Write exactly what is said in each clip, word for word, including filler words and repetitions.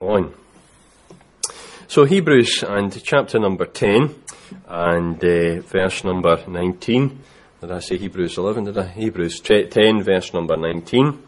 on. So Hebrews and chapter number ten and uh, verse number nineteen. Did I say Hebrews eleven? Did I? Hebrews ten, verse number nineteen,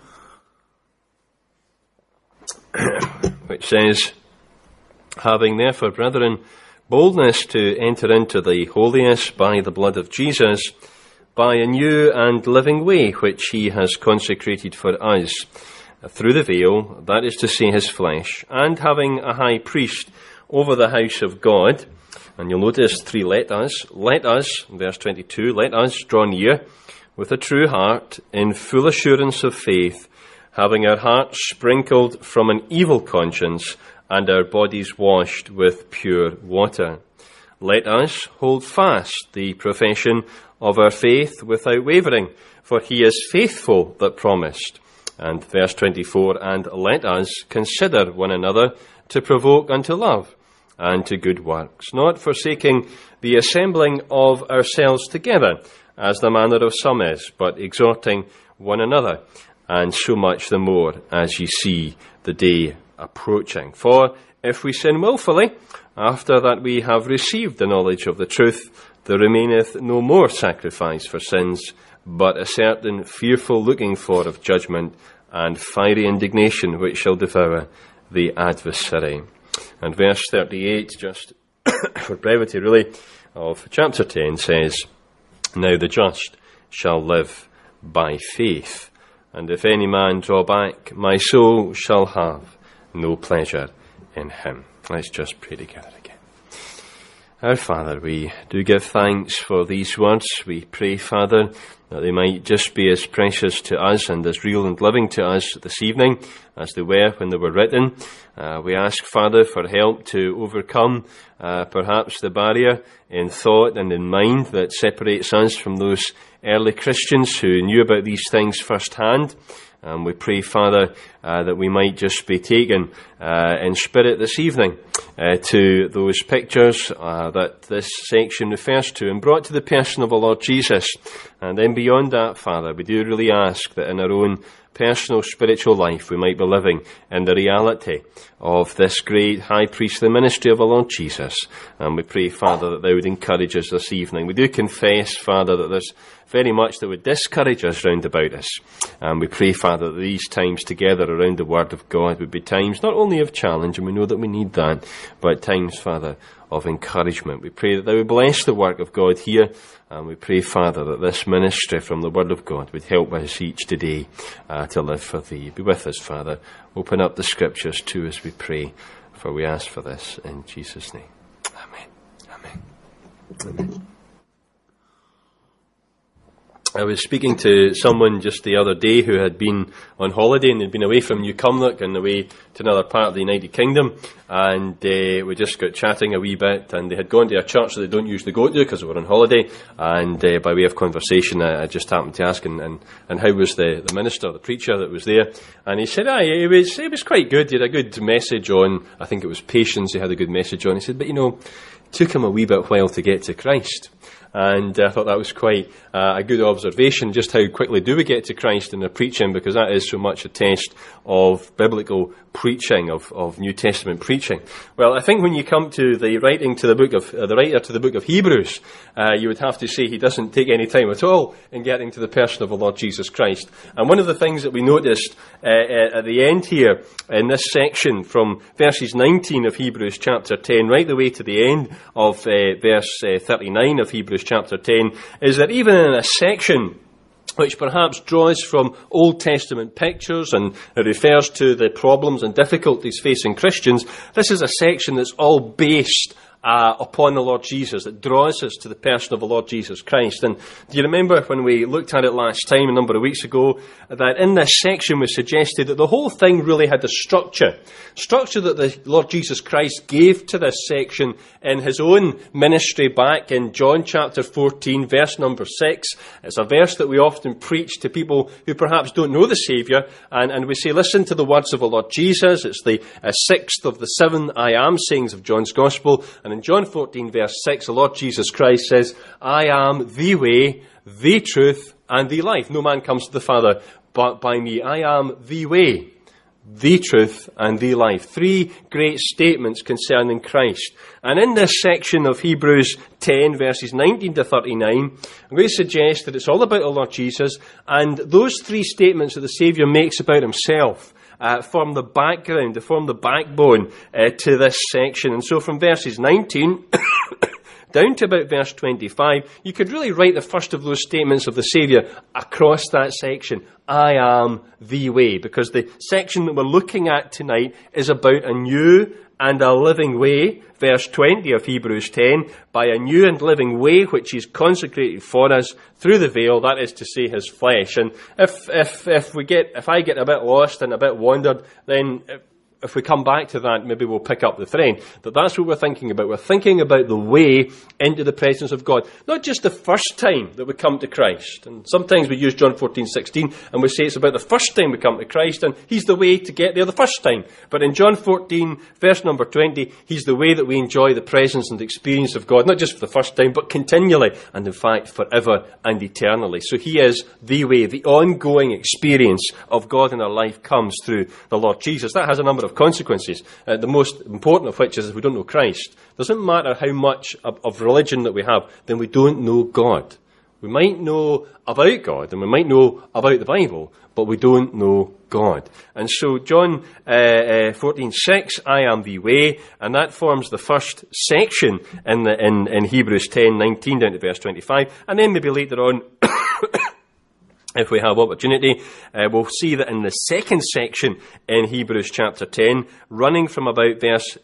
which says, "Having therefore, brethren, boldness to enter into the holiest by the blood of Jesus, by a new and living way which he has consecrated for us, through the veil, that is to say, his flesh, and having a high priest over the house of God." And you'll notice three let us. Let us, verse twenty-two, let us draw near with a true heart, in full assurance of faith, having our hearts sprinkled from an evil conscience, and our bodies washed with pure water. Let us hold fast the profession of our faith without wavering, for he is faithful that promised. And verse twenty-four, and let us consider one another to provoke unto love and to good works, not forsaking the assembling of ourselves together, as the manner of some is, but exhorting one another, and so much the more as ye see the day approaching. For if we sin wilfully, after that we have received the knowledge of the truth, there remaineth no more sacrifice for sins, but a certain fearful looking for of judgment, and fiery indignation which shall devour the adversary. And verse thirty-eight, just for brevity really, of chapter ten says, "Now the just shall live by faith, and if any man draw back, my soul shall have no pleasure in him." Let's just pray together again. Our Father, we do give thanks for these words. We pray, Father, that they might just be as precious to us and as real and living to us this evening as they were when they were written. Uh, we ask, Father, for help to overcome uh, perhaps the barrier in thought and in mind that separates us from those early Christians who knew about these things firsthand. And we pray, Father, uh, that we might just be taken uh, in spirit this evening uh, to those pictures uh, that this section refers to, and brought to the person of the Lord Jesus. And then beyond that, Father, we do really ask that in our own personal spiritual life we might be living in the reality of this great high priestly ministry of the Lord Jesus. And we pray, Father, that thou would encourage us this evening. We do confess, Father, that there's very much that would discourage us round about us. And we pray, Father, that these times together around the Word of God would be times not only of challenge, and we know that we need that, but times, Father, of encouragement. We pray that thou would bless the work of God here, and we pray, Father, that this ministry from the Word of God would help us each today uh, to live for thee. Be with us, Father. Open up the Scriptures to us, we pray, for we ask for this in Jesus' name. Amen. Amen. Amen. I was speaking to someone just the other day who had been on holiday, and they'd been away from New Cumnock and away to another part of the United Kingdom, and uh, we just got chatting a wee bit, and they had gone to a church that they don't usually go to because they were on holiday, and uh, by way of conversation I, I just happened to ask, and, and, and how was the, the minister, the preacher that was there, and he said, aye, it was, it was quite good. He had a good message on, I think it was patience, he had a good message on. He said, but you know, it took him a wee bit while to get to Christ. And I thought that was quite uh, a good observation, just how quickly do we get to Christ in our preaching, because that is so much a test of biblical preaching, of, of New Testament preaching. Well, I think when you come to the writing to the book of, uh, the writer to the book of Hebrews, uh, you would have to say he doesn't take any time at all in getting to the person of the Lord Jesus Christ. And one of the things that we noticed uh, uh, at the end here in this section, from verses nineteen of Hebrews chapter ten right the way to the end of uh, verse uh, thirty-nine of Hebrews chapter ten, is that even in a section which perhaps draws from Old Testament pictures and it refers to the problems and difficulties facing Christians, this is a section that's all based Uh, upon the Lord Jesus, that draws us to the person of the Lord Jesus Christ. And do you remember when we looked at it last time, a number of weeks ago, that in this section we suggested that the whole thing really had a structure, structure that the Lord Jesus Christ gave to this section in his own ministry back in John chapter fourteen, verse number six. It's a verse that we often preach to people who perhaps don't know the Saviour, and, and we say, listen to the words of the Lord Jesus. It's the uh, sixth of the seven I am sayings of John's Gospel, and in John fourteen, verse six, the Lord Jesus Christ says, I am the way, the truth, and the life. No man comes to the Father but by me. I am the way, the truth, and the life. Three great statements concerning Christ. And in this section of Hebrews ten, verses nineteen to thirty-nine, I'm going to suggest that it's all about the Lord Jesus, and those three statements that the Saviour makes about himself uh, form the background, they form the backbone uh, to this section. And so from verses nineteen down to about verse twenty-five, you could really write the first of those statements of the Saviour across that section. I am the way, because the section that we're looking at tonight is about a new and a living way. Verse twenty of Hebrews ten, by a new and living way which he's consecrated for us through the veil, that is to say, his flesh. And if if if we get if I get a bit lost and a bit wandered, then if we come back to that, maybe we'll pick up the thread. But that's what we're thinking about. We're thinking about the way into the presence of God. Not just the first time that we come to Christ. And sometimes we use John fourteen sixteen and we say it's about the first time we come to Christ and he's the way to get there the first time. But in John fourteen, verse number twenty, he's the way that we enjoy the presence and the experience of God, not just for the first time, but continually, and in fact, forever and eternally. So he is the way. The ongoing experience of God in our life comes through the Lord Jesus. That has a number of consequences, uh, the most important of which is if we don't know Christ. Doesn't matter how much of, of religion that we have, then we don't know God. We might know about God and we might know about the Bible, but we don't know God. And so John uh, uh, fourteen six, I am the way, and that forms the first section in, the, in, in Hebrews ten nineteen down to verse twenty-five, and then maybe later on if we have opportunity, uh, we'll see that in the second section in Hebrews chapter ten, running from about verse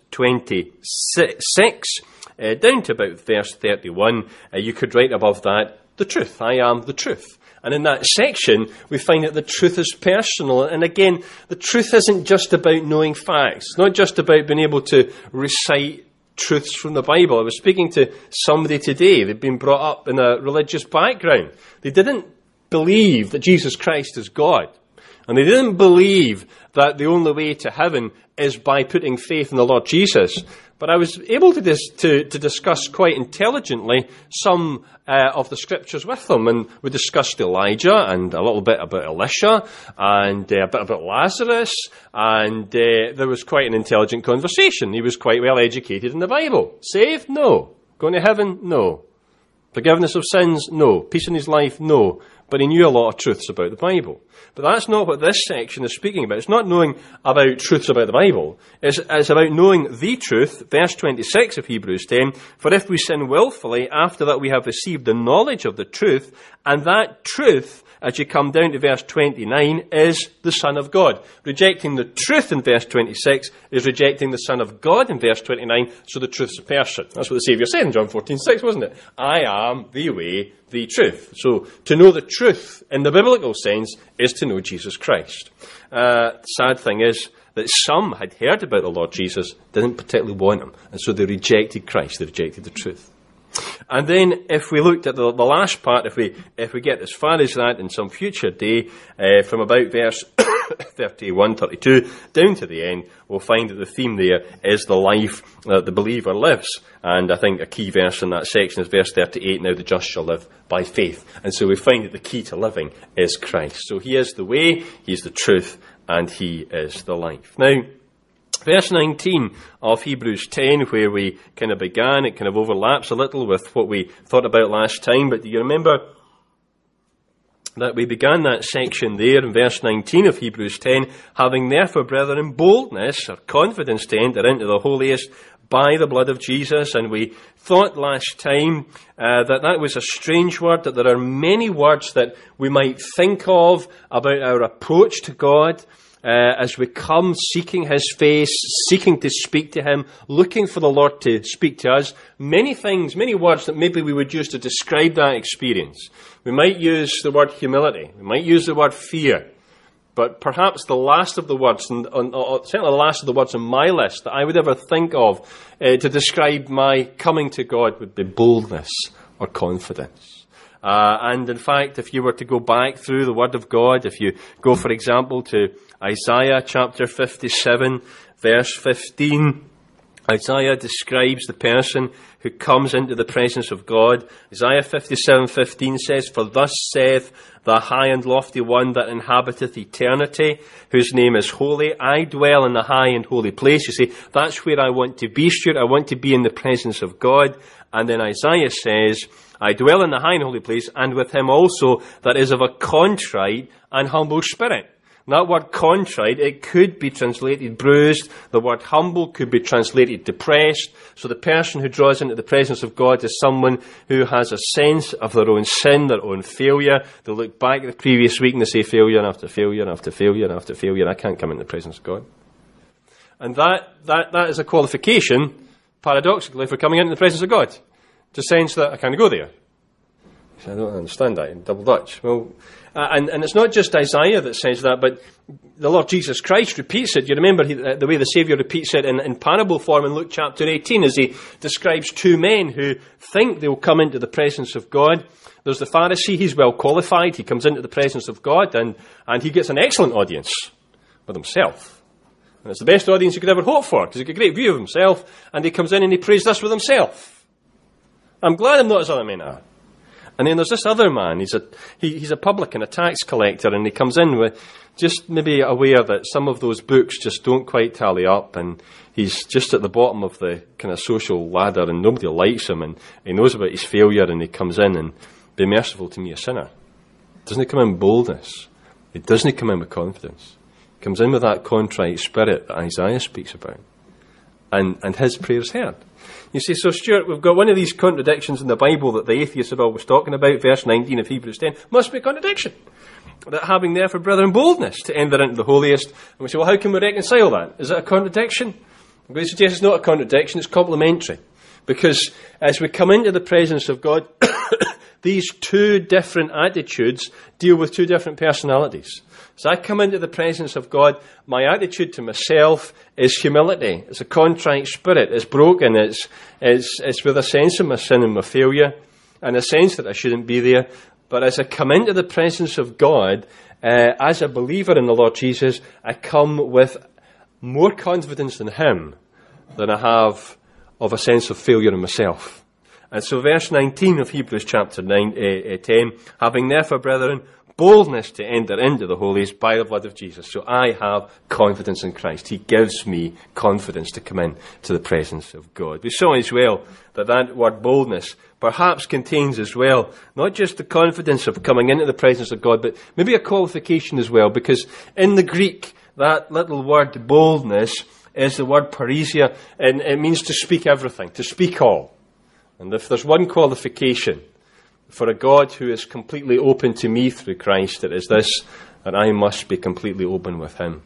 twenty-six uh, down to about verse thirty-one, uh, you could write above that, the truth. I am the truth. And in that section, we find that the truth is personal. And again, the truth isn't just about knowing facts. It's not just about being able to recite truths from the Bible. I was speaking to somebody today. They'd been brought up in a religious background. They didn't believe that Jesus Christ is God. And they didn't believe that the only way to heaven is by putting faith in the Lord Jesus. But I was able to dis- to, to discuss quite intelligently some uh, of the scriptures with them. And we discussed Elijah and a little bit about Elisha and uh, a bit about Lazarus. And uh, there was quite an intelligent conversation. He was quite well educated in the Bible. Saved? No. Going to heaven? No. Forgiveness of sins? No. Peace in his life? No. But he knew a lot of truths about the Bible. But that's not what this section is speaking about. It's not knowing about truths about the Bible. It's, it's about knowing the truth. Verse twenty-six of Hebrews ten, for if we sin willfully, after that we have received the knowledge of the truth, and that truth, as you come down to verse twenty-nine, is the Son of God. Rejecting the truth in verse twenty-six is rejecting the Son of God in verse twenty-nine, so the truth's a person. That's what the Saviour said in John fourteen six, wasn't it? I am the way, the truth. So, to know the truth in the biblical sense is to know Jesus Christ. Uh, the sad thing is that some had heard about the Lord Jesus, didn't particularly want him, and so they rejected Christ, they rejected the truth. And then, if we looked at the, the last part, if we if we get as far as that in some future day, uh, from about verse thirty-one, thirty-two, down to the end, we'll find that the theme there is the life that the believer lives. And I think a key verse in that section is verse thirty-eight, now the just shall live by faith. And so we find that the key to living is Christ. So he is the way, he is the truth, and he is the life. Now, verse nineteen of Hebrews ten, where we kind of began, it kind of overlaps a little with what we thought about last time, but do you remember that we began that section there in verse nineteen of Hebrews ten, having therefore, brethren, boldness or confidence to enter into the holiest by the blood of Jesus. And we thought last time uh, that that was a strange word, that there are many words that we might think of about our approach to God, Uh, as we come seeking his face, seeking to speak to him, looking for the Lord to speak to us. Many things, many words that maybe we would use to describe that experience. We might use the word humility. We might use the word fear. But perhaps the last of the words, and uh, certainly the last of the words on my list that I would ever think of uh, to describe my coming to God would be boldness or confidence. Uh, and in fact, if you were to go back through the Word of God, if you go, for example, to Isaiah chapter fifty-seven, verse fifteen, Isaiah describes the person who comes into the presence of God. Isaiah fifty-seven fifteen says, "For thus saith the high and lofty one that inhabiteth eternity, whose name is holy. I dwell in the high and holy place." You see, that's where I want to be, Stuart. I want to be in the presence of God. And then Isaiah says, "I dwell in the high and holy place, and with him also that is of a contrite and humble spirit." That word contrite, it could be translated bruised. The word humble could be translated depressed. So the person who draws into the presence of God is someone who has a sense of their own sin, their own failure. They look back at the previous week and they say failure after failure after failure after failure. I can't come into the presence of God. And that, that, that is a qualification, paradoxically, for coming into the presence of God. To sense that I can't go there. I don't understand that in double Dutch. Well, uh, and, and it's not just Isaiah that says that, but the Lord Jesus Christ repeats it. You remember he, uh, the way the Saviour repeats it in, in parable form in Luke chapter eighteen as he describes two men who think they'll come into the presence of God. There's the Pharisee, he's well qualified. He comes into the presence of God and, and he gets an excellent audience with himself. And it's the best audience he could ever hope for because he gets a great view of himself and he comes in and he prays this with himself. I'm glad I'm not as other men are. And then there's this other man, he's a he, he's a publican, a tax collector, and he comes in with just maybe aware that some of those books just don't quite tally up, and he's just at the bottom of the kind of social ladder, and nobody likes him, and he knows about his failure, and he comes in and, "Be merciful to me, a sinner." Doesn't he come in with boldness? It doesn't come in with confidence. He comes in with that contrite spirit that Isaiah speaks about. And, and his prayer's heard. You see, so Stuart, we've got one of these contradictions in the Bible that the atheists are always talking about. Verse nineteen of Hebrews ten must be a contradiction. That having therefore, brethren, boldness to enter into the holiest. And we say, well, how can we reconcile that? Is it a contradiction? I'm going to suggest it's not a contradiction, it's complementary. Because as we come into the presence of God, these two different attitudes deal with two different personalities. As I come into the presence of God, my attitude to myself is humility. It's a contrite spirit. It's broken. It's, it's, it's with a sense of my sin and my failure and a sense that I shouldn't be there. But as I come into the presence of God, uh, as a believer in the Lord Jesus, I come with more confidence in Him than I have of a sense of failure in myself. And so verse nineteen of Hebrews chapter nine, uh, uh, ten, having therefore, brethren, boldness to enter into the holies by the blood of Jesus. So I have confidence in Christ. He gives me confidence to come in to the presence of God. We saw as well that that word boldness perhaps contains as well not just the confidence of coming into the presence of God, but maybe a qualification as well, because in the Greek, that little word boldness is the word parisia, and it means to speak everything, to speak all. And if there's one qualification for a God who is completely open to me through Christ, it is this, that I must be completely open with Him.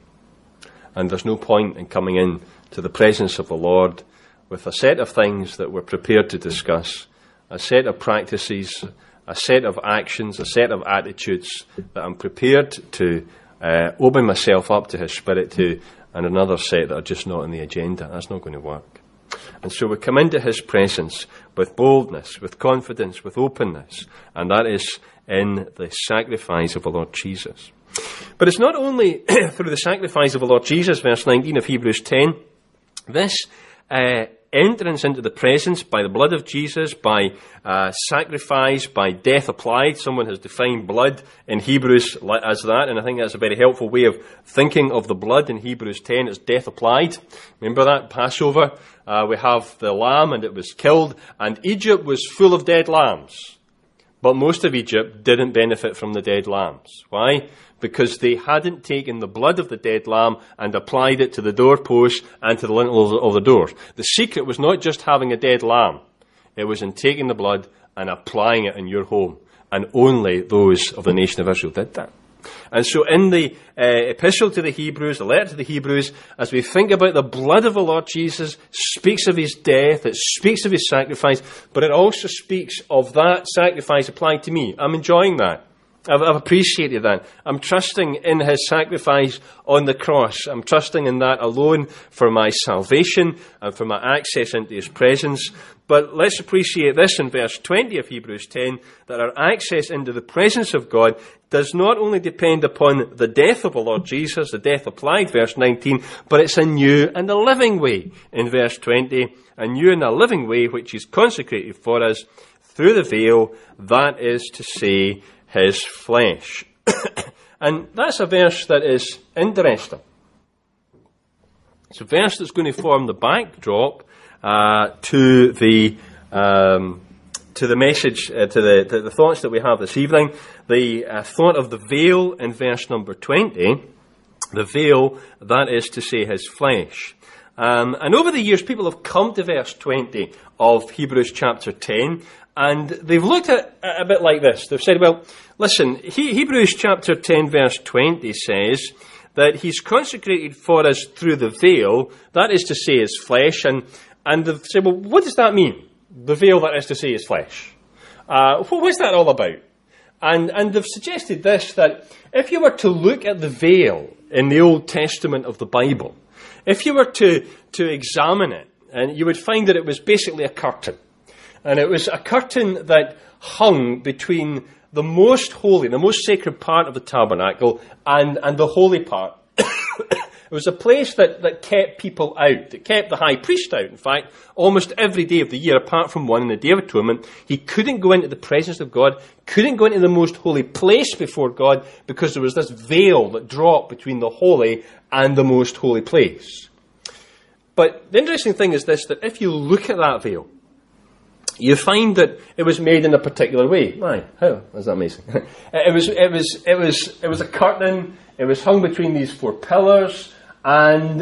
And there's no point in coming in to the presence of the Lord with a set of things that we're prepared to discuss, a set of practices, a set of actions, a set of attitudes that I'm prepared to uh, open myself up to His Spirit to, and another set that are just not on the agenda. That's not going to work. And so we come into His presence with boldness, with confidence, with openness, and that is in the sacrifice of the Lord Jesus. But it's not only through the sacrifice of the Lord Jesus, verse nineteen of Hebrews ten, this uh, entrance into the presence by the blood of Jesus, by uh, sacrifice, by death applied. Someone has defined blood in Hebrews as that, and I think that's a very helpful way of thinking of the blood in Hebrews ten as death applied. Remember that? Passover, uh, we have the lamb and it was killed, and Egypt was full of dead lambs. But most of Egypt didn't benefit from the dead lambs. Why? Because they hadn't taken the blood of the dead lamb and applied it to the doorpost and to the lintels of the doors. The secret was not just having a dead lamb. It was in taking the blood and applying it in your home. And only those of the nation of Israel did that. And so in the uh, epistle to the Hebrews, the letter to the Hebrews, as we think about the blood of the Lord Jesus, speaks of His death, it speaks of His sacrifice, but it also speaks of that sacrifice applied to me. I'm enjoying that. I've, I've appreciated that. I'm trusting in his sacrifice on the cross. I'm trusting in that alone for my salvation and for my access into his presence. But let's appreciate this in verse twenty of Hebrews ten, that our access into the presence of God does not only depend upon the death of the Lord Jesus, the death applied, verse nineteen, but it's a new and a living way in verse twenty, a new and a living way which is consecrated for us through the veil, that is to say, his flesh. And that's a verse that is interesting. It's a verse that's going to form the backdrop uh, to the um, to the message, uh, to the, to the thoughts that we have this evening. The uh, thought of the veil in verse number twenty. The veil, that is to say, his flesh. Um, and over the years, people have come to verse twenty of Hebrews chapter ten, and they've looked at it a bit like this. They've said, well, listen, he, Hebrews chapter ten verse twenty says that he's consecrated for us through the veil, that is to say his flesh, and, and they've said, well, what does that mean? The veil, that is to say his flesh. Uh, what's that all about? And, and they've suggested this, that if you were to look at the veil in the Old Testament of the Bible, if you were to, to examine it, and you would find that it was basically a curtain. And it was a curtain that hung between the most holy, the most sacred part of the tabernacle and, and the holy part. It was a place that, that kept people out. It kept the high priest out, in fact, almost every day of the year, apart from one in the Day of Atonement. He couldn't go into the presence of God, couldn't go into the most holy place before God, because there was this veil that dropped between the holy and the most holy place. But the interesting thing is this, that if you look at that veil, you find that it was made in a particular way. Why? How? Is that amazing? it was, it was, it was, it was a curtain. It was hung between these four pillars, and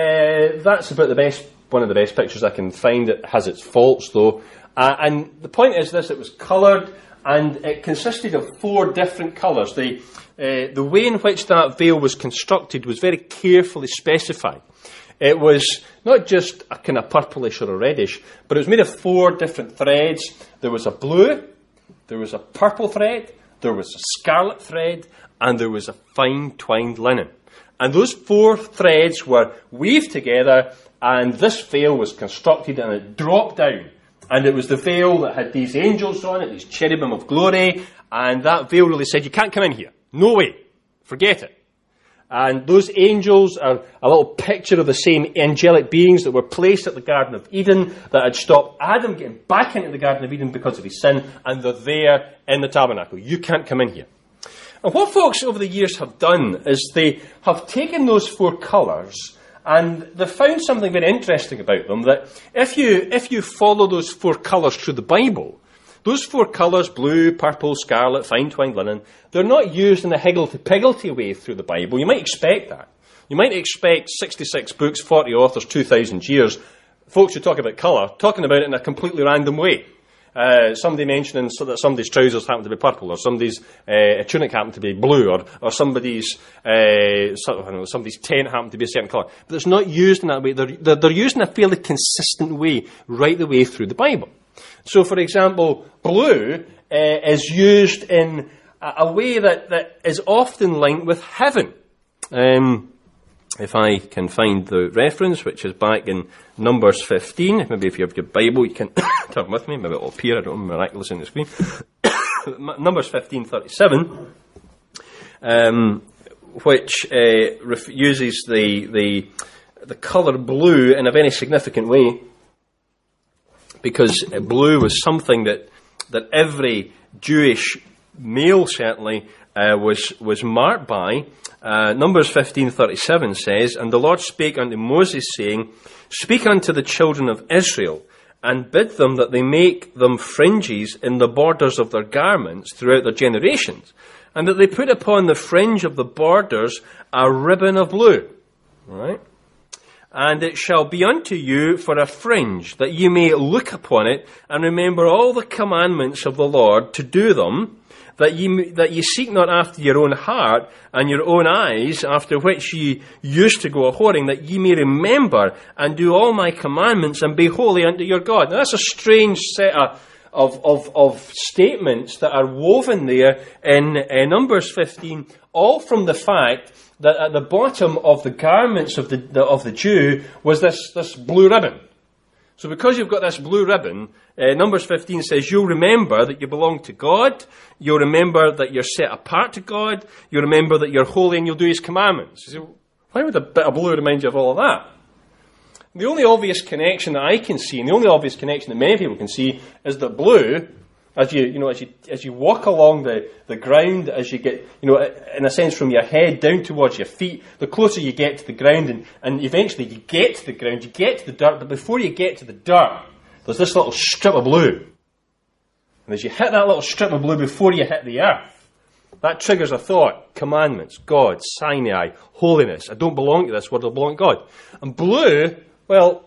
uh, that's about the best, one of the best pictures I can find. It has its faults, though. Uh, and the point is this: it was coloured, and it consisted of four different colours. The uh, the way in which that veil was constructed was very carefully specified. It was not just a kind of purplish or a reddish, but it was made of four different threads. There was a blue, there was a purple thread, there was a scarlet thread, and there was a fine twined linen. And those four threads were weaved together, and this veil was constructed, and it dropped down. And it was the veil that had these angels on it, these cherubim of glory, and that veil really said, you can't come in here. No way. Forget it. And those angels are a little picture of the same angelic beings that were placed at the Garden of Eden, that had stopped Adam getting back into the Garden of Eden because of his sin, and they're there in the tabernacle. You can't come in here. And what folks over the years have done is they have taken those four colours, and they've found something very interesting about them, that if you, if you follow those four colours through the Bible, those four colours, blue, purple, scarlet, fine twined linen, they're not used in a higgledy-piggledy way through the Bible. You might expect that. You might expect sixty-six books, forty authors, two thousand years, folks who talk about colour, talking about it in a completely random way. Uh, somebody mentioning so that somebody's trousers happen to be purple, or somebody's uh, tunic happened to be blue, or, or somebody's uh, so, I don't know, somebody's tent happened to be a certain colour. But it's not used in that way. They're, they're, they're used in a fairly consistent way right the way through the Bible. So, for example, blue uh, is used in a, a way that, that is often linked with heaven. Um, if I can find the reference, which is back in Numbers fifteen, maybe if you have your Bible, you can turn with me, maybe it'll appear, I don't know, miraculous on the screen. Numbers fifteen thirty-seven, um, which uh, ref- uses the, the, the colour blue in a very significant way, because blue was something that that every Jewish male certainly uh, was was marked by. Uh, Numbers fifteen thirty-seven says, "And the Lord spake unto Moses, saying, Speak unto the children of Israel, and bid them that they make them fringes in the borders of their garments throughout their generations, and that they put upon the fringe of the borders a ribbon of blue." All right? "And it shall be unto you for a fringe, that ye may look upon it, and remember all the commandments of the Lord to do them, that ye, that ye seek not after your own heart and your own eyes, after which ye used to go a-whoring, that ye may remember and do all my commandments and be holy unto your God." Now that's a strange set of, of, of, of statements that are woven there in uh, Numbers fifteen, all from the fact that at the bottom of the garments of the, the of the Jew was this, this blue ribbon. So because you've got this blue ribbon, uh, Numbers fifteen says you'll remember that you belong to God, you'll remember that you're set apart to God, you'll remember that you're holy and you'll do His commandments. You say, why would a bit of blue remind you of all of that? The only obvious connection that I can see, and the only obvious connection that many people can see, is that blue, as you, you know, as you, as you walk along the, the ground, as you get, you know, in a sense from your head down towards your feet, the closer you get to the ground, and, and eventually you get to the ground, you get to the dirt, but before you get to the dirt, there's this little strip of blue. And as you hit that little strip of blue before you hit the earth, that triggers a thought. Commandments, God, Sinai, holiness. I don't belong to this world, I belong to God. And blue, well,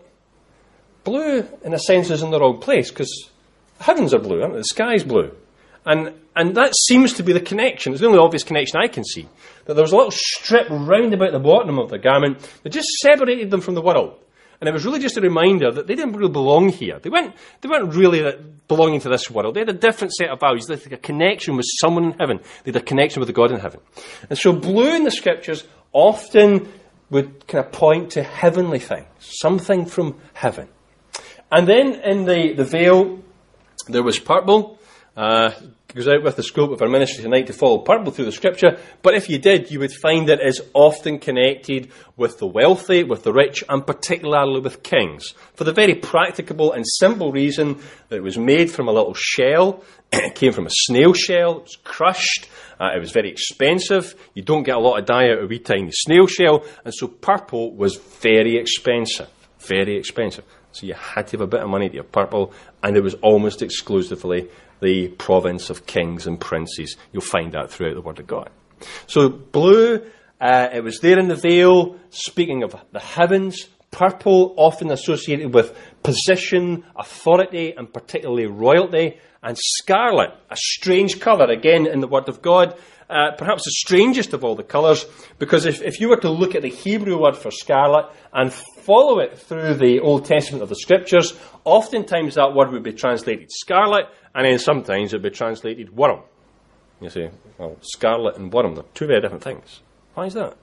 blue in a sense is in the wrong place, because the heavens are blue, aren't they? The sky's blue. And and that seems to be the connection. It's the only obvious connection I can see. That there was a little strip round about the bottom of the garment that just separated them from the world. And it was really just a reminder that they didn't really belong here. They weren't, they weren't really belonging to this world. They had a different set of values. They had a connection with someone in heaven. They had a connection with the God in heaven. And so blue in the Scriptures often would kind of point to heavenly things. Something from heaven. And then in the, the veil, there was purple. Uh, goes out with the scope of our ministry tonight to follow purple through the Scripture. But if you did, you would find that it is often connected with the wealthy, with the rich, and particularly with kings. For the very practicable and simple reason that it was made from a little shell. It came from a snail shell. It was crushed. Uh, it was very expensive. You don't get a lot of dye out of a wee tiny snail shell. And so purple was very expensive. Very expensive. So you had to have a bit of money to have purple, and it was almost exclusively the province of kings and princes. You'll find that throughout the Word of God. So blue, uh, it was there in the veil, speaking of the heavens. Purple, often associated with position, authority, and particularly royalty. And scarlet, a strange colour, again in the Word of God. Uh, perhaps the strangest of all the colours, because if, if you were to look at the Hebrew word for scarlet and follow it through the Old Testament of the Scriptures, oftentimes that word would be translated scarlet, and then sometimes it would be translated worm. You say, well, scarlet and worm, they're two very different things. Why is that?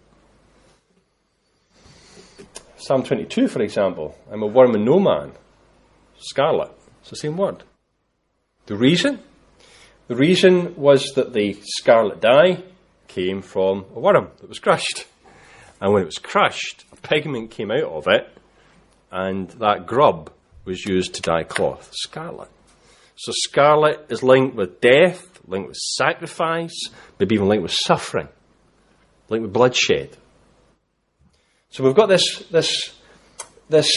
Psalm twenty-two, for example, I'm a worm and no man. Scarlet, it's the same word. The reason? The reason was that the scarlet dye came from a worm that was crushed. And when it was crushed, a pigment came out of it, and that grub was used to dye cloth, scarlet. So scarlet is linked with death, linked with sacrifice, maybe even linked with suffering, linked with bloodshed. So we've got this, this, this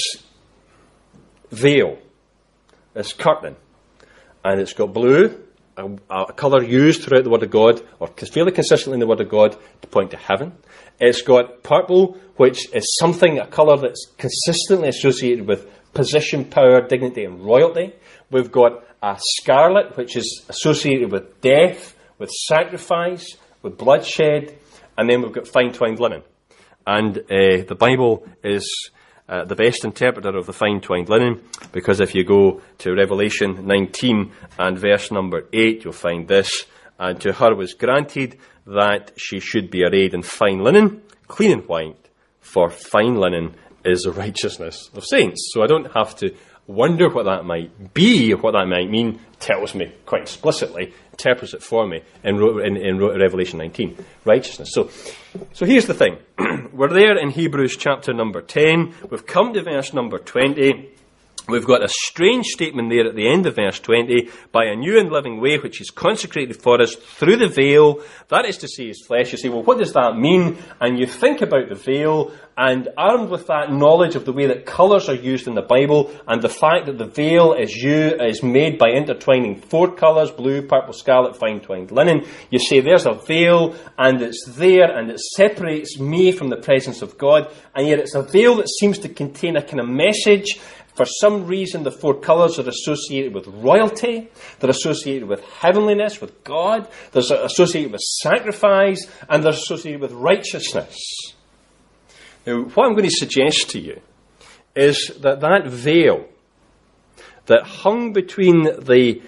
veil, this curtain, and it's got blue, A, a colour used throughout the Word of God, or fairly consistently in the Word of God, to point to heaven. It's got purple, which is something, a colour that's consistently associated with position, power, dignity, and royalty. We've got a scarlet, which is associated with death, with sacrifice, with bloodshed, and then we've got fine twined linen. And uh, the Bible is Uh, the best interpreter of the fine twined linen, because if you go to Revelation nineteen and verse number eight, you'll find this. And to her was granted that she should be arrayed in fine linen, clean and white, for fine linen is the righteousness of saints. So I don't have to wonder what that might be, or what that might mean. It tells me quite explicitly, interprets it for me in, in, in Revelation nineteen. Righteousness. So, so here's the thing. We're there in Hebrews chapter number ten. We've come to verse number twenty. We've got a strange statement there at the end of verse twenty. By a new and living way which is consecrated for us through the veil, that is to say his flesh. You say, well, what does that mean? And you think about the veil, and armed with that knowledge of the way that colours are used in the Bible, and the fact that the veil is, you, is made by intertwining four colours, blue, purple, scarlet, fine twined linen, you say there's a veil, and it's there, and it separates me from the presence of God, and yet it's a veil that seems to contain a kind of message. For some reason, the four colours are associated with royalty. They're associated with heavenliness, with God. They're associated with sacrifice. And they're associated with righteousness. Now, what I'm going to suggest to you is that that veil that hung between the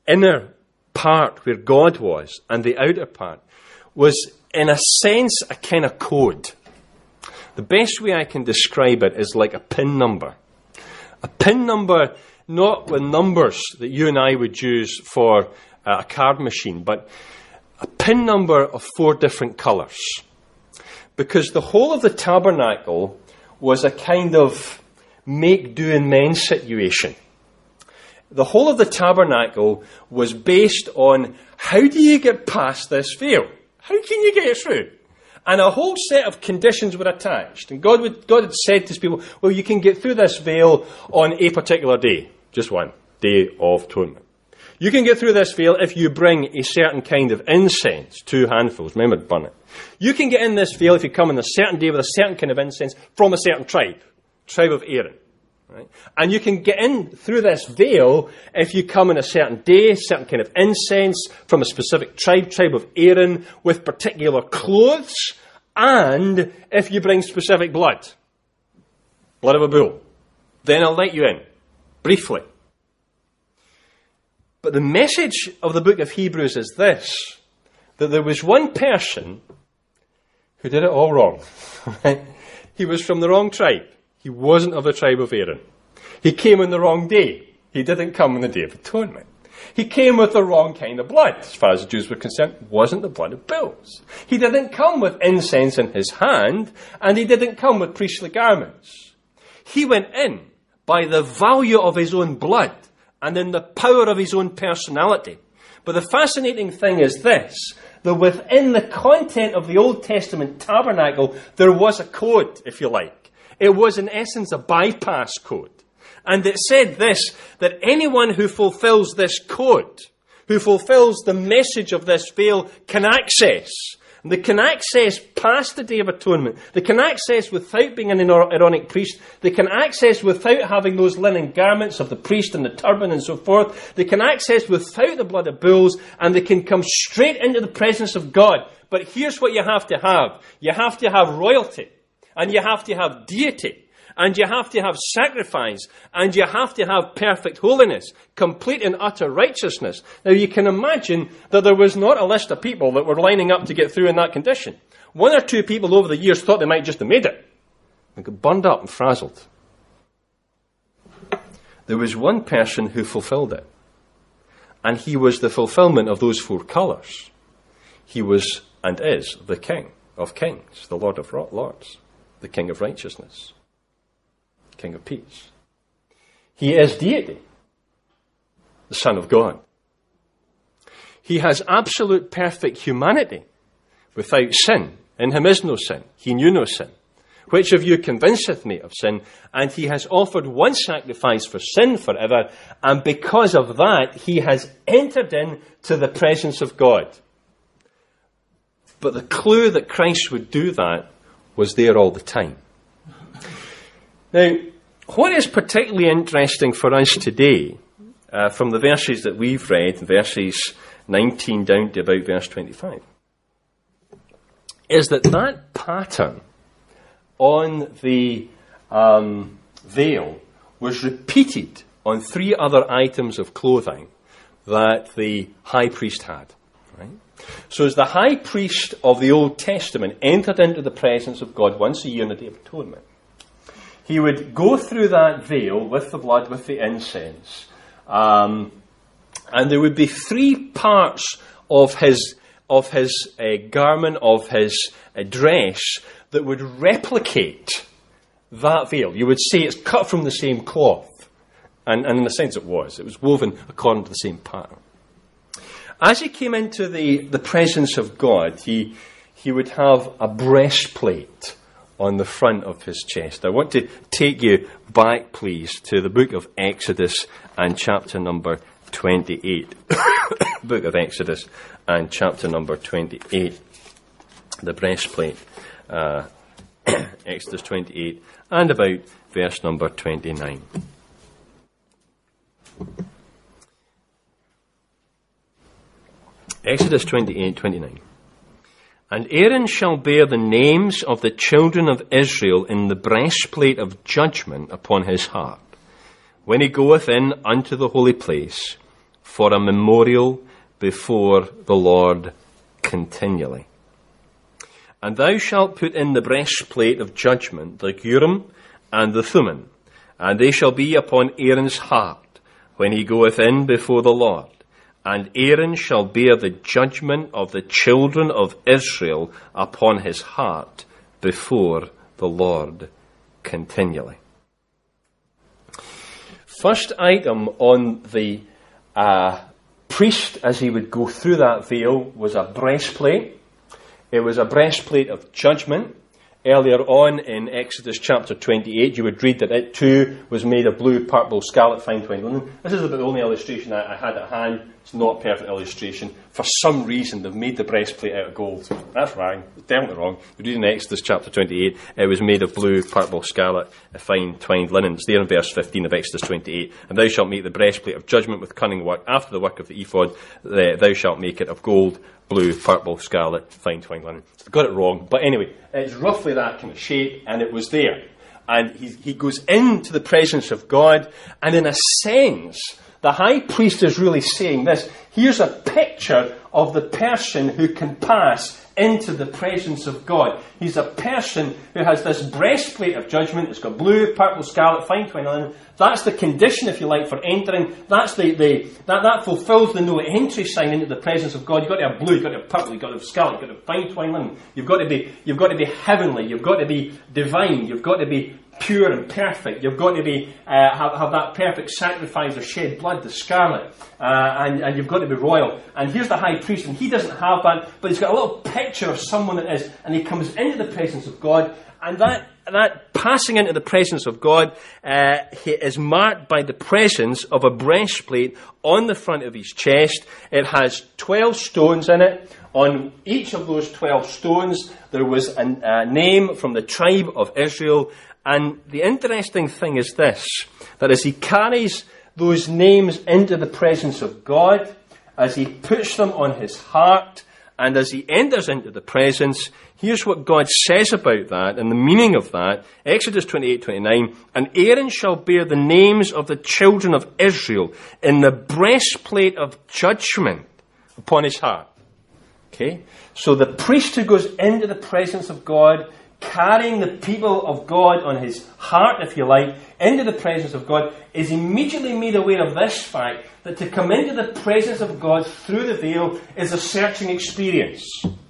inner part where God was and the outer part was, in a sense, a kind of code. The best way I can describe it is like a pin number. A pin number, not with numbers that you and I would use for a card machine, but a pin number of four different colours. Because the whole of the tabernacle was a kind of make-do-and-mend situation. The whole of the tabernacle was based on, how do you get past this veil? How can you get it through? And a whole set of conditions were attached. And God would, God had said to his people, well, you can get through this veil on a particular day. Just one. Day of Atonement. You can get through this veil if you bring a certain kind of incense, two handfuls. Remember to burn it. You can get in this veil if you come on a certain day with a certain kind of incense from a certain tribe. Tribe of Aaron. Right? And you can get in through this veil if you come on a certain day, certain kind of incense from a specific tribe, tribe of Aaron, with particular clothes, and if you bring specific blood. Blood of a bull. Then I'll let you in. Briefly. But the message of the book of Hebrews is this, that there was one person who did it all wrong. He was from the wrong tribe. He wasn't of the tribe of Aaron. He came on the wrong day. He didn't come on the Day of Atonement. He came with the wrong kind of blood. As far as the Jews were concerned, it wasn't the blood of bulls. He didn't come with incense in his hand, and he didn't come with priestly garments. He went in by the value of his own blood and in the power of his own personality. But the fascinating thing is this, that within the content of the Old Testament tabernacle, there was a code, if you like. It was, in essence, a bypass code. And it said this, that anyone who fulfills this code, who fulfills the message of this veil, can access. And they can access past the Day of Atonement. They can access without being an Aaronic priest. They can access without having those linen garments of the priest and the turban and so forth. They can access without the blood of bulls, and they can come straight into the presence of God. But here's what you have to have. You have to have royalty. And you have to have deity, and you have to have sacrifice, and you have to have perfect holiness, complete and utter righteousness. Now you can imagine that there was not a list of people that were lining up to get through in that condition. One or two people over the years thought they might just have made it, and got burned up and frazzled. There was one person who fulfilled it, and he was the fulfillment of those four colours. He was and is the King of Kings, the Lord of Lords. The King of Righteousness, King of Peace. He is deity, the Son of God. He has absolute perfect humanity without sin. In him is no sin. He knew no sin. Which of you convinceth me of sin? And he has offered one sacrifice for sin forever, and because of that, he has entered into the presence of God. But the clue that Christ would do that was there all the time. Now, what is particularly interesting for us today, uh, from the verses that we've read, verses nineteen down to about verse twenty-five, is that that pattern on the um, veil was repeated on three other items of clothing that the high priest had. Right? So as the high priest of the Old Testament entered into the presence of God once a year on the Day of Atonement, he would go through that veil with the blood, with the incense, um, and there would be three parts of his of his uh, garment, of his uh, dress, that would replicate that veil. You would say it's cut from the same cloth, and, and in a sense it was. It was woven according to the same pattern. As he came into the, the presence of God, he, he would have a breastplate on the front of his chest. I want to take you back, please, to the book of Exodus and chapter number twenty-eight. Book of Exodus and chapter number twenty-eight. The breastplate. Uh, Exodus twenty-eight and about verse number twenty-nine. Exodus twenty-eight, twenty-nine. And Aaron shall bear the names of the children of Israel in the breastplate of judgment upon his heart, when he goeth in unto the holy place, for a memorial before the Lord continually. And thou shalt put in the breastplate of judgment, the Urim and the Thummim, and they shall be upon Aaron's heart when he goeth in before the Lord. And Aaron shall bear the judgment of the children of Israel upon his heart before the Lord continually. First item on the uh, priest as he would go through that veil was a breastplate. It was a breastplate of judgment. Earlier on in Exodus chapter twenty-eight, you would read that it too was made of blue, purple, scarlet, fine twined linen. This is about the only illustration I, I had at hand. It's not a perfect illustration. For some reason, they've made the breastplate out of gold. That's wrong. It's definitely wrong. You read in Exodus chapter twenty-eight, it was made of blue, purple, scarlet, fine twined linen. It's there in verse fifteen of Exodus twenty-eight. And thou shalt make the breastplate of judgment with cunning work. After the work of the ephod, thou shalt make it of gold, blue, purple, scarlet, fine twined linen. So I got it wrong. But anyway, it's roughly that kind of shape, and it was there. And he, he goes into the presence of God, and in a sense, the high priest is really saying this. Here's a picture of the person who can pass into the presence of God. He's a person who has this breastplate of judgment. It's got blue, purple, scarlet, fine twined linen. That's the condition, if you like, for entering. That's the, the that, that fulfills the no entry sign into the presence of God. You've got to have blue, you've got to have purple, you've got to have scarlet, you've got to have fine twined linen. You've got to be, you've got to be heavenly. You've got to be divine. You've got to be pure and perfect. You've got to be uh, have, have that perfect sacrifice of shed blood, the scarlet, uh, and, and you've got to be royal. And here's the high priest, and he doesn't have that, but he's got a little picture of someone that is, and he comes into the presence of God, and that that passing into the presence of God uh, he is marked by the presence of a breastplate on the front of his chest. It has twelve stones in it. On each of those twelve stones, there was a, a name from the tribe of Israel. And the interesting thing is this, that as he carries those names into the presence of God, as he puts them on his heart, and as he enters into the presence, here's what God says about that and the meaning of that. Exodus twenty-eight twenty-nine, and Aaron shall bear the names of the children of Israel in the breastplate of judgment upon his heart. Okay? So the priest who goes into the presence of God, carrying the people of God on his heart, if you like, into the presence of God, is immediately made aware of this fact, that to come into the presence of God through the veil is a searching experience.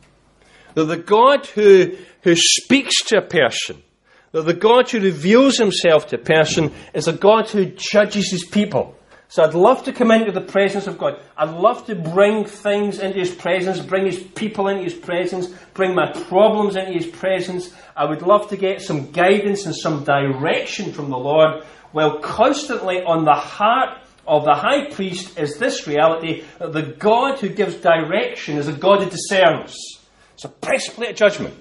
That the God who, who speaks to a person, that the God who reveals himself to a person, is a God who judges his people. So I'd love to come into the presence of God. I'd love to bring things into his presence, bring his people into his presence, bring my problems into his presence. I would love to get some guidance and some direction from the Lord. Well, constantly on the heart of the high priest is this reality, that the God who gives direction is a God who discerns. It's a breastplate of judgment.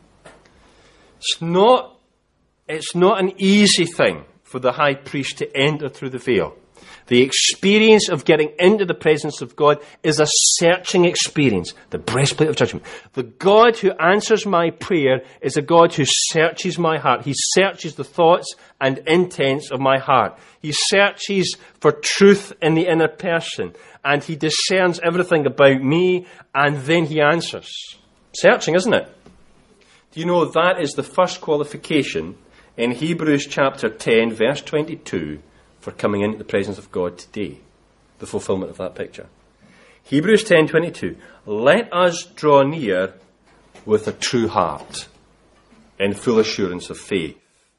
It's not, it's not an easy thing for the high priest to enter through the veil. The experience of getting into the presence of God is a searching experience. The breastplate of judgment. The God who answers my prayer is a God who searches my heart. He searches the thoughts and intents of my heart. He searches for truth in the inner person. And he discerns everything about me, and then he answers. Searching, isn't it? Do you know that is the first qualification in Hebrews chapter ten, verse twenty-two, for coming into the presence of God today? The fulfillment of that picture. Hebrews ten twenty-two. Let us draw near with a true heart, in full assurance of faith,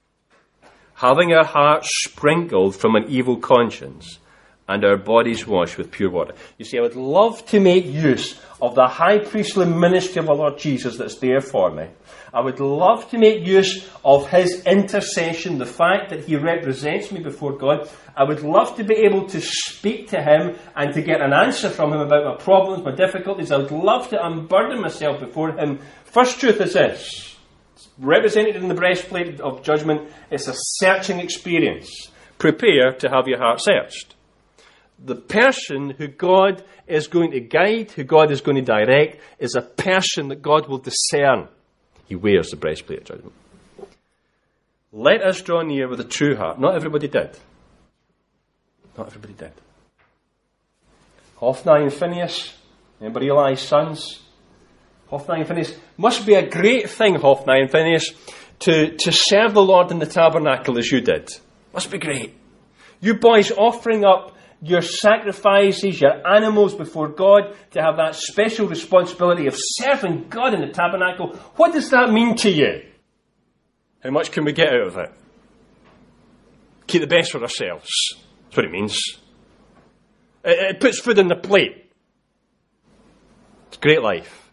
having our hearts sprinkled from an evil conscience, and our bodies washed with pure water. You see, I would love to make use of the high priestly ministry of our Lord Jesus that's there for me. I would love to make use of his intercession, the fact that he represents me before God. I would love to be able to speak to him and to get an answer from him about my problems, my difficulties. I would love to unburden myself before him. First truth is this. It's represented in the breastplate of judgment. It's a searching experience. Prepare to have your heart searched. The person who God is going to guide, who God is going to direct, is a person that God will discern. He wears the breastplate of judgment. Let us draw near with a true heart. Not everybody did. Not everybody did. Hophni and Phinehas, remember Eli's sons? Hophni and Phinehas. Must be a great thing, Hophni and Phinehas, to, to serve the Lord in the tabernacle as you did. Must be great. You boys offering up your sacrifices, your animals before God, to have that special responsibility of serving God in the tabernacle. What does that mean to you? How much can we get out of it? Keep the best for ourselves. That's what it means. It, it puts food on the plate. It's a great life.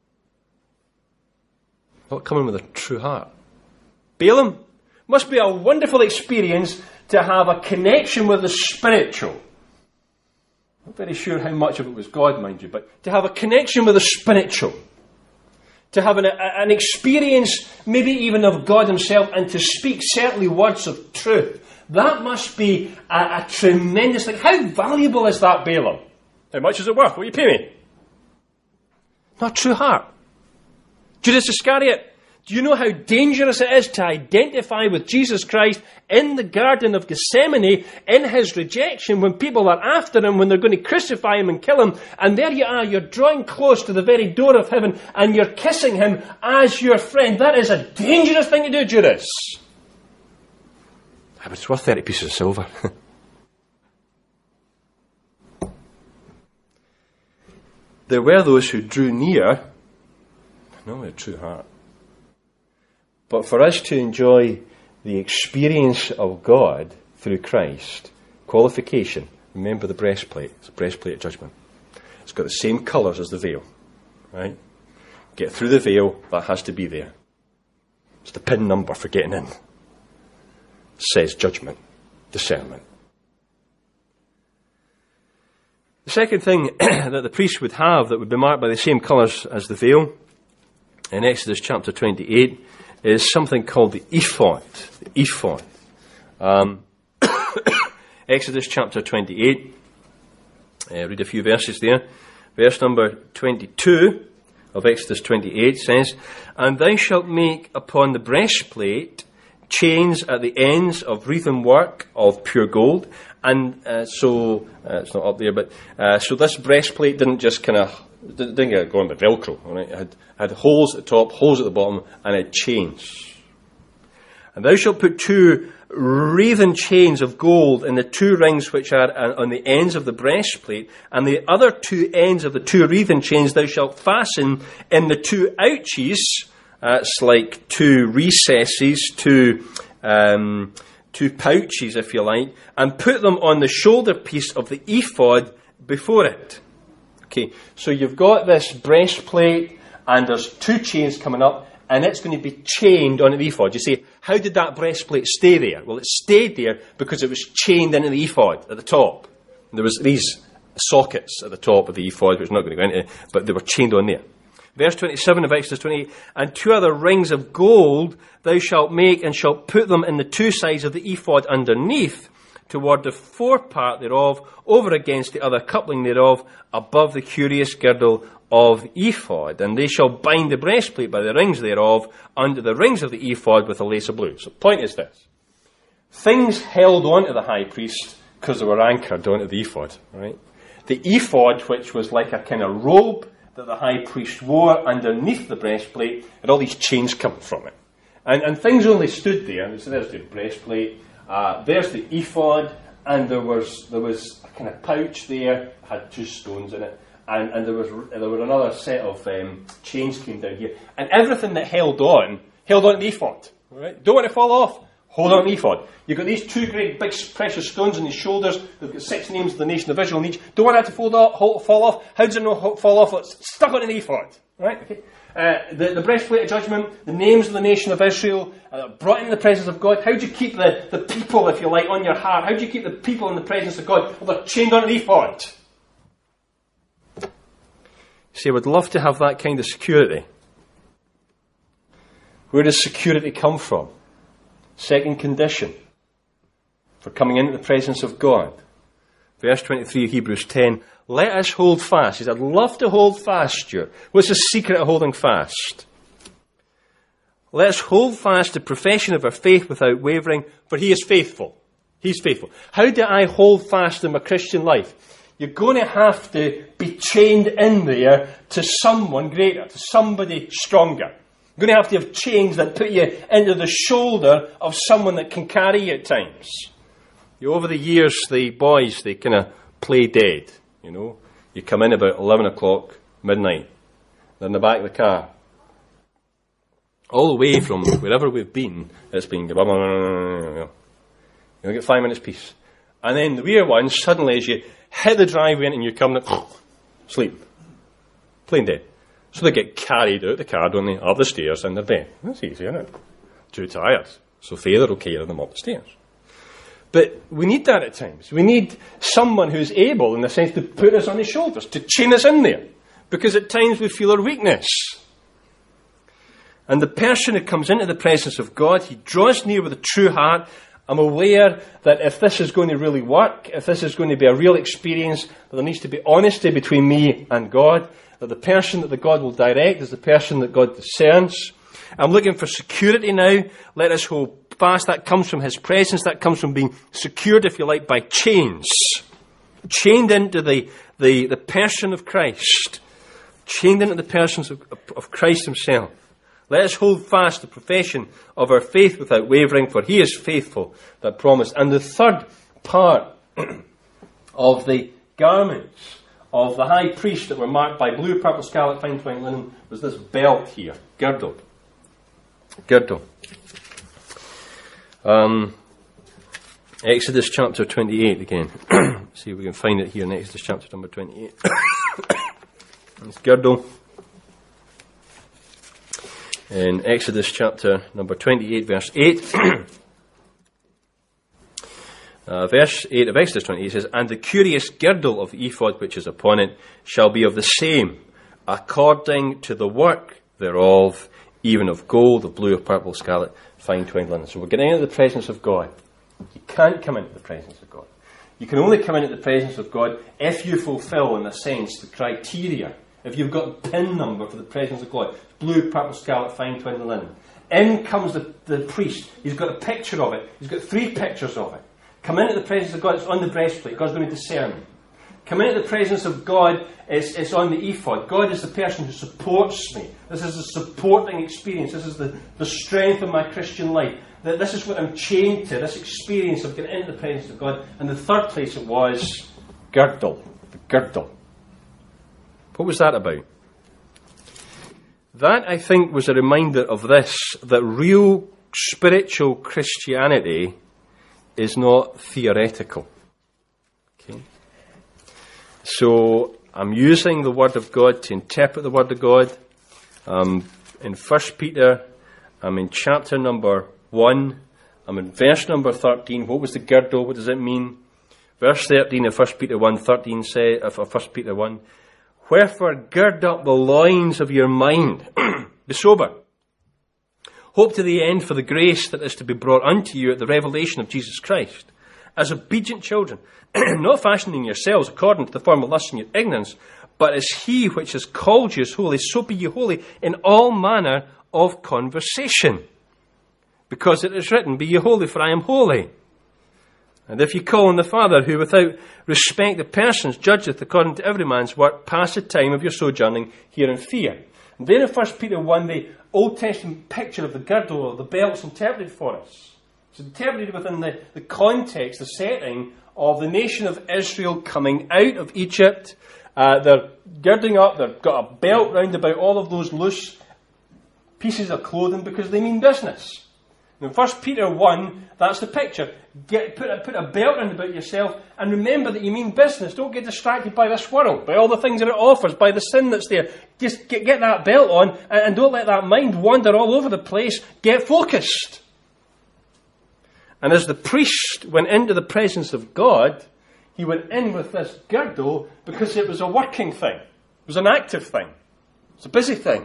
Not coming with a true heart. Balaam, must be a wonderful experience to have a connection with the spiritual. Not very sure how much of it was God, mind you, but to have a connection with the spiritual. To have an, a, an experience, maybe even of God himself, and to speak certainly words of truth. That must be a, a tremendous thing. How valuable is that, Balaam? How much is it worth? What you pay me? Not true heart. Judas Iscariot, do you know how dangerous it is to identify with Jesus Christ in the Garden of Gethsemane, in his rejection, when people are after him, when they're going to crucify him and kill him, and there you are, you're drawing close to the very door of heaven, and you're kissing him as your friend. That is a dangerous thing to do, Judas. But it's worth thirty pieces of silver. There were those who drew near, not with a true heart. But for us to enjoy the experience of God through Christ, qualification, remember the breastplate. It's a breastplate of judgment. It's got the same colours as the veil. Right? Get through the veil, that has to be there. It's the pin number for getting in. It says judgment, discernment. The second thing that the priest would have that would be marked by the same colours as the veil, in Exodus chapter twenty-eight, is something called the ephod. The ephod. Um, Exodus chapter twenty-eight. Uh, read a few verses there. Verse number twenty-two of Exodus twenty-eight says, "And thou shalt make upon the breastplate chains at the ends of wreathen work of pure gold." And uh, so, uh, it's not up there, but uh, so this breastplate didn't just kind of, didn't get go on the Velcro, all right? It had, had holes at the top, holes at the bottom, and it had chains. "And thou shalt put two wreathen chains of gold in the two rings which are on the ends of the breastplate, and the other two ends of the two wreathen chains thou shalt fasten in the two ouches." Uh, it's like two recesses, two um, two pouches, if you like, "and put them on the shoulder piece of the ephod before it." Okay, so you've got this breastplate, and there's two chains coming up, and it's going to be chained on the ephod. You say, how did that breastplate stay there? Well, it stayed there because it was chained into the ephod at the top. There was these sockets at the top of the ephod, which I'm not going to go into, but they were chained on there. Verse twenty-seven of Exodus twenty-eight, "And two other rings of gold thou shalt make, and shalt put them in the two sides of the ephod underneath, toward the forepart thereof, over against the other coupling thereof, above the curious girdle of the ephod. And they shall bind the breastplate by the rings thereof, under the rings of the ephod with a lace of blue." So the point is this. Things held on to the high priest because they were anchored onto the ephod. Right? The ephod, which was like a kind of robe that the high priest wore underneath the breastplate, and all these chains coming from it. And, and things only stood there. So there's the breastplate, uh, there's the ephod, and there was there was a kind of pouch there, had two stones in it, and, and there was there were another set of um, chains came down here, and everything that held on, held on to the ephod. Right? Don't want to fall off, hold on to the ephod. You've got these two great big precious stones on his shoulders. They've got six names of the nation of Israel in each. Don't want that to fold off, hold, fall off. How does it not fall off? It's stuck on the ephod. Right? Okay. Uh, the, the breastplate of judgment, the names of the nation of Israel, uh, brought into the presence of God. How do you keep the, the people, if you like, on your heart? How do you keep the people in the presence of God? Well, they're chained on the ephod. See, I would love to have that kind of security. Where does security come from? Second condition for coming into the presence of God. Verse twenty-three of Hebrews ten. "Let us hold fast." He said, "I'd love to hold fast, Stuart. What's the secret of holding fast? "Let us hold fast the profession of our faith without wavering, for he is faithful." He's faithful. How do I hold fast in my Christian life? You're going to have to be chained in there to someone greater, to somebody stronger. You're going to have to have chains that put you into the shoulder of someone that can carry you at times. You know, over the years, the boys, they kind of play dead, you know. You come in about eleven o'clock, midnight. They're in the back of the car. All the way from wherever we've been, it's been... You'll get five minutes peace. And then the rear ones, suddenly as you hit the driveway and you're coming up, sleep. Plain dead. So they get carried out the car, don't they, up the stairs in their bed. That's easy, isn't it? Too tired. So Father will carry them up the stairs. But we need that at times. We need someone who's able, in the sense, to put us on his shoulders, to chain us in there. Because at times we feel our weakness. And the person who comes into the presence of God, he draws near with a true heart. I'm aware that if this is going to really work, if this is going to be a real experience, that there needs to be honesty between me and God, that the person that the God will direct is the person that God discerns. I'm looking for security now. Let us hold fast. That comes from his presence. That comes from being secured, if you like, by chains. Chained into the, the, the person of Christ. Chained into the person of, of Christ himself. Let us hold fast the profession of our faith without wavering, for he is faithful that promised. And the third part of the garments of the high priest that were marked by blue, purple, scarlet, fine twined linen was this belt here, girdle. Girdle. Um, Exodus chapter twenty-eight again. See if we can find it here in Exodus chapter number twenty-eight. It's girdle. In Exodus chapter number twenty-eight, verse eight. uh, verse eight of Exodus twenty-eight says, "And the curious girdle of the ephod which is upon it shall be of the same, according to the work thereof, even of gold, of blue, of purple, scarlet, fine twined linen." So we're getting into the presence of God. You can't come into the presence of God. You can only come into the presence of God if you fulfill, in a sense, the criteria. If you've got a pin number for the presence of God, blue, purple, scarlet, fine twined linen. In comes the, the priest. He's got a picture of it. He's got three pictures of it. Come into the presence of God, it's on the breastplate. God's going to discern. Come into the presence of God, it's, it's on the ephod. God is the person who supports me. This is a supporting experience. This is the, the strength of my Christian life. That this is what I'm chained to, this experience of getting into the presence of God. And the third place it was girdle. The girdle. What was that about? That, I think, was a reminder of this, that real spiritual Christianity is not theoretical. Okay? So, I'm using the Word of God to interpret the Word of God. Um, in First Peter, I'm in chapter number one. I'm in verse number thirteen. What was the girdle? What does it mean? Verse thirteen of First Peter one, thirteen say, of First Peter one, "Wherefore gird up the loins of your mind, be sober. Hope to the end for the grace that is to be brought unto you at the revelation of Jesus Christ, as obedient children, not fashioning yourselves according to the former lust in your ignorance, but as he which has called you is holy, so be ye holy in all manner of conversation. Because it is written, Be ye holy, for I am holy. And if ye call on the Father, who without respect of persons judgeth according to every man's work, pass the time of your sojourning here in fear." And then in First Peter one, the Old Testament picture of the girdle or the belts interpreted for us. It's interpreted within the, the context, the setting of the nation of Israel coming out of Egypt. Uh, they're girding up, they've got a belt round about all of those loose pieces of clothing because they mean business. In First Peter one, that's the picture. Get, put, a, put a belt round about yourself and remember that you mean business. Don't get distracted by this world, by all the things that it offers, by the sin that's there. Just get, get that belt on and, and don't let that mind wander all over the place. Get focused. And as the priest went into the presence of God, he went in with this girdle because it was a working thing. It was an active thing. It's a busy thing.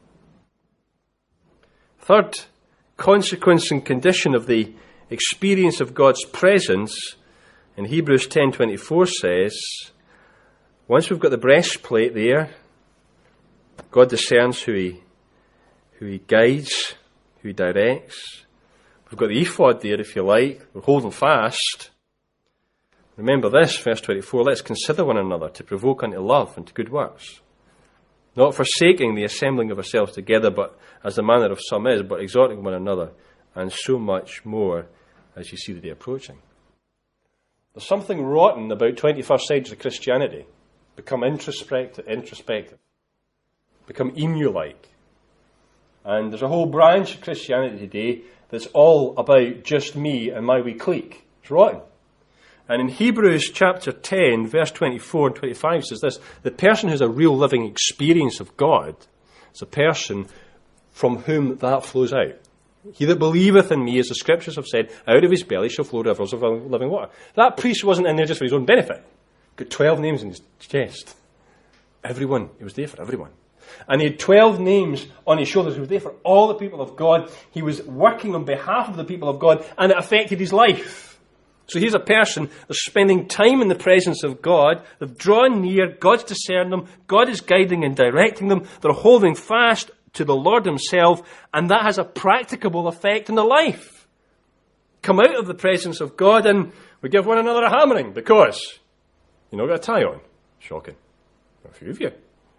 Third consequence and condition of the experience of God's presence, in Hebrews ten twenty-four says, once we've got the breastplate there, God discerns who he, who he guides, who he directs. We've got the ephod there, if you like. We're holding fast. Remember this, verse twenty-four, let's consider one another to provoke unto love and to good works. Not forsaking the assembling of ourselves together, but as the manner of some is, but exhorting one another, and so much more as you see the day approaching. There's something rotten about twenty-first century Christianity. Become introspective, introspective. Become emu-like. And there's a whole branch of Christianity today that's all about just me and my wee clique. It's rotten. And in Hebrews chapter ten, verse twenty-four and twenty-five says this, the person who has a real living experience of God is a person from whom that flows out. He that believeth in me, as the scriptures have said, out of his belly shall flow rivers of living water. That priest wasn't in there just for his own benefit. Got twelve names in his chest. Everyone. He was there for everyone. And he had twelve names on his shoulders. He was there for all the people of God. He was working on behalf of the people of God, and it affected his life. So here's a person that's spending time in the presence of God. They've drawn near. God's discerning them. God is guiding and directing them. They're holding fast to the Lord himself, and that has a practicable effect in their life. Come out of the presence of God, and we give one another a hammering because you've not got a tie on. Shocking. A few of you.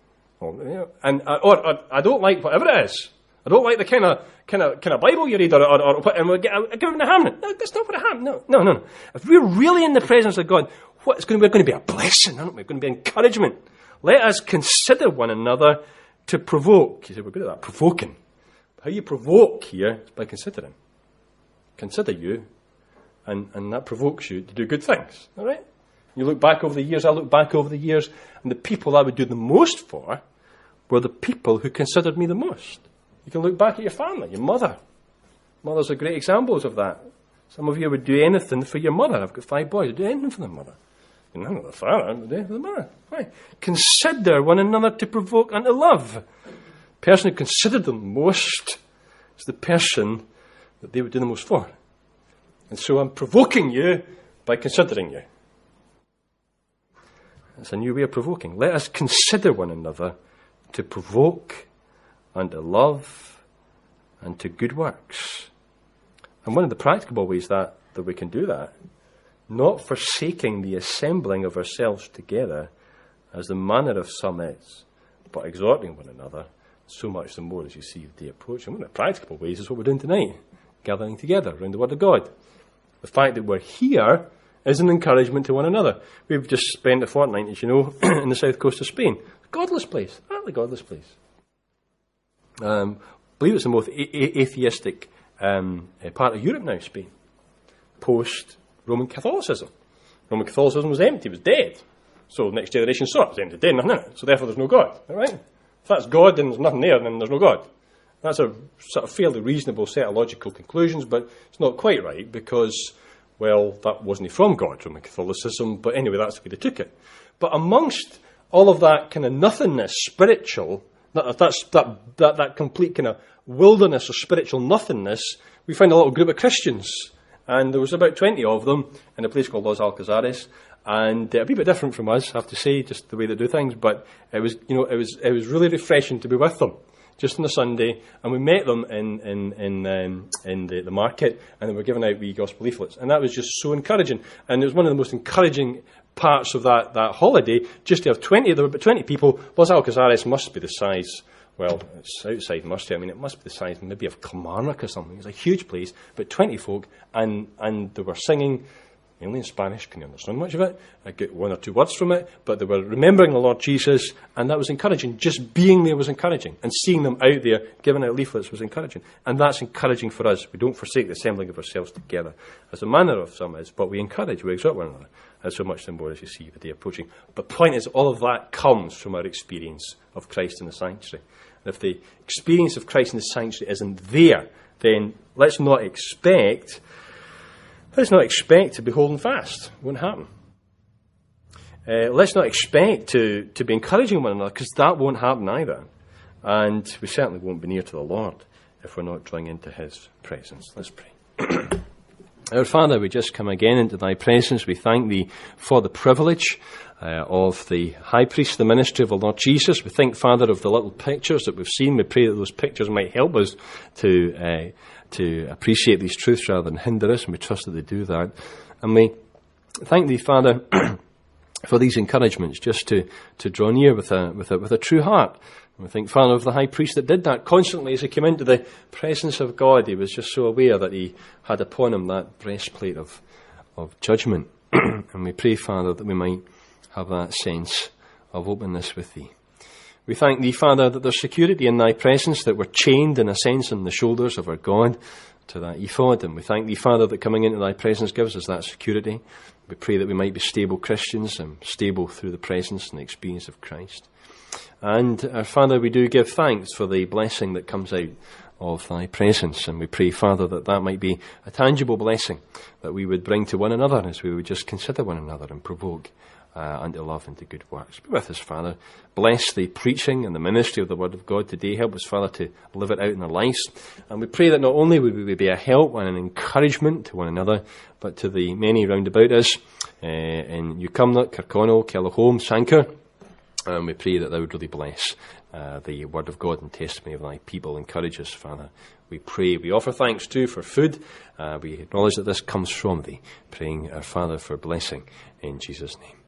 And or, or I don't like whatever it is. I don't like the kind of kind of kind of Bible you read, or, or, or and we get I give him a hammering. No, that's not what a hammering. No, no, no. If we're really in the presence of God, what is going to be? We're going to be a blessing, aren't we? We're going to be encouragement. Let us consider one another to provoke. You say we're good at that, provoking. How you provoke here is by considering. Consider you, and and that provokes you to do good things. All right. You look back over the years. I look back over the years, and the people I would do the most for were the people who considered me the most. You can look back at your family, your mother. Mothers are great examples of that. Some of you would do anything for your mother. I've got five boys. I'd do anything for their mother. And I'm not the father, I'm do anything for the mother. Why? Consider one another to provoke unto love. The person who considered them most is the person that they would do the most for. And so I'm provoking you by considering you. It's a new way of provoking. Let us consider one another to provoke unto love and to good works. And one of the practical ways that, that we can do that, not forsaking the assembling of ourselves together, as the manner of some is, but exhorting one another, so much the more as you see the day approaching. One of the practical ways is what we're doing tonight, gathering together around the Word of God. The fact that we're here is an encouragement to one another. We've just spent a fortnight, as you know, in the south coast of Spain. Godless place, utterly godless place. Um, I believe it's the most a- a- atheistic um, part of Europe now, Spain, post-Roman Catholicism. Roman Catholicism was empty, it was dead. So the next generation saw it, it was empty, dead, nothing in it. So therefore there's no God. All right? If that's God, then there's nothing there, then there's no God. That's a sort of fairly reasonable set of logical conclusions, but it's not quite right because, well, that wasn't from God, Roman Catholicism, but anyway, that's the way they took it. But amongst all of that kind of nothingness, spiritual, that, that's, that, that, that complete kind of wilderness or spiritual nothingness, we found a little group of Christians. And there was about twenty of them in a place called Los Alcazares. And uh, a wee bit different from us, I have to say, just the way they do things. But it was, you know, it was it was really refreshing to be with them, just on a Sunday. And we met them in in in, um, in the, the market, and they were giving out wee gospel leaflets. And that was just so encouraging. And it was one of the most encouraging parts of that, that holiday, just to have twenty, there were about twenty people. Los Alcazares must be the size, well, it's outside Murcia, I mean, it must be the size maybe of Kilmarnock or something. It's a huge place, but twenty folk, and, and they were singing, mainly in Spanish, can you understand much of it? I get one or two words from it, but they were remembering the Lord Jesus, and that was encouraging. Just being there was encouraging, and seeing them out there, giving out leaflets was encouraging. And that's encouraging for us. We don't forsake the assembling of ourselves together, as the manner of some is, but we encourage, we exhort one another, as so much the more as you see the day approaching. But the point is, all of that comes from our experience of Christ in the sanctuary. And if the experience of Christ in the sanctuary isn't there, then let's not expect Let's not expect to be holding fast. It won't happen. Uh, let's not expect to, to be encouraging one another, because that won't happen either. And we certainly won't be near to the Lord if we're not drawing into his presence. Let's pray. Our Father, we just come again into thy presence. We thank thee for the privilege uh, of the high priest, the ministry of the Lord Jesus. We thank, Father, of the little pictures that we've seen. We pray that those pictures might help us to uh, to appreciate these truths rather than hinder us, and we trust that they do that. And we Thank thee, Father, for these encouragements, just to, to draw near with a, with a, with a true heart. And we think, Father, of the high priest that did that constantly as he came into the presence of God. He was just so aware that he had upon him that breastplate of, of judgment. And we pray, Father, that we might have that sense of openness with thee. We thank thee, Father, that there's security in thy presence, that we're chained in a sense on the shoulders of our God to that ephod. And we thank thee, Father, that coming into thy presence gives us that security. We pray that we might be stable Christians and stable through the presence and the experience of Christ. And, our Father, we do give thanks for the blessing that comes out of thy presence. And we pray, Father, that that might be a tangible blessing that we would bring to one another as we would just consider one another and provoke uh, unto love and to good works. Be with us, Father. Bless the preaching and the ministry of the Word of God today. Help us, Father, to live it out in our lives. And we pray that not only would we be a help and an encouragement to one another, but to the many round about us uh, in Newcumnock, Kirkconnell, Kellerholm, Sanquhar. And we pray that thou would really bless uh, the Word of God and testimony of thy people. Encourage us, Father. We pray. We offer thanks too for food. Uh, we acknowledge that this comes from thee. Praying, our Father, for blessing in Jesus' name.